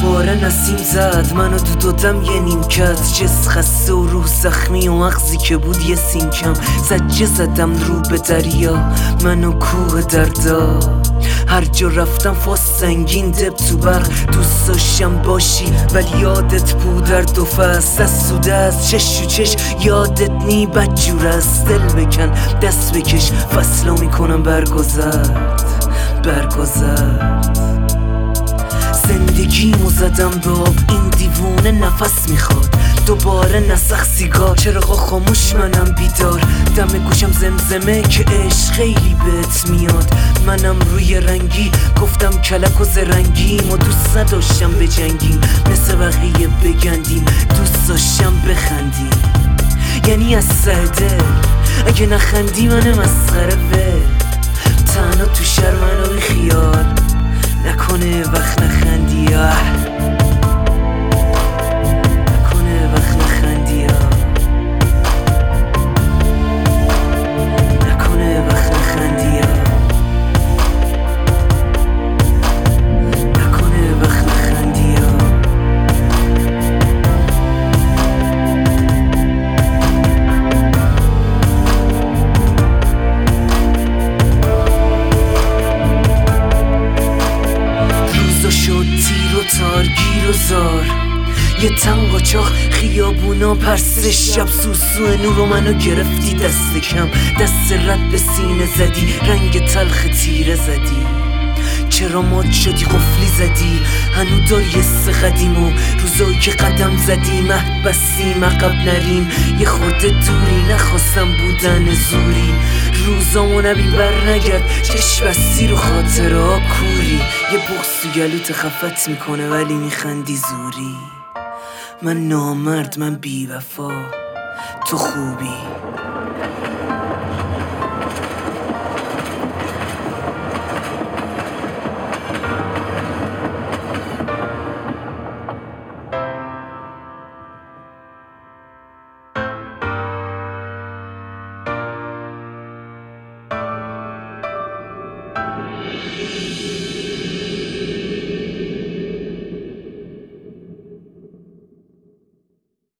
دوباره نسیم زد منو دادم یه نیمکت، جس خسته و روح زخمی و مغزی که بود یه سینکم. زجه زدم رو به دریا منو کوه دردا، هر جا رفتم فاس سنگین دب تو برق. دوست داشتم باشی ولی یادت بود در دو فصل، از سوده از چش و چش یادت نی بدجور است. دل بکن دست بکش فصلا میکنم برگذرد. زندگیمو زدم به آب، این دیوونه نفس میخواد دوباره نسخ سیگار. چراغا خاموش منم بیدار، دم گوشم زمزمه که عشق خیلی بهت میاد. منم روی رنگی گفتم کلک و زرنگیم و دوست نداشتم بجنگیم مثل بقیه بگندیم، دوست داشتم بخندیم. یعنی از سر دل اگه نخندی من مسخره ول، تنها تو شهر منو بی خیال نکنه وقت نخندی. نکنه وقت نخندی، نکنه وقت نخندی، نکنه وقت نخندی. شد تیر و تارگیر و زار، یه تنگ و چاخ خیابونا پرسش شب. سوسو نور منو گرفتی دست کم، دست رد به سینه زدی، رنگ تلخ تیره زدی. چرا مات شدی قفلی زدی هنو داری حس قدیم و روزایی که قدم زدی مهد بستیم عقب نریم. یه خورده دوری نخواستم بودن زوری، روزامو نبین بر نگرد چشم بستی رو خاطرها کوری. یه بغض تو گلوت خفت میکنه ولی میخندی زوری. من نامرد من بی وفا تو خوبی.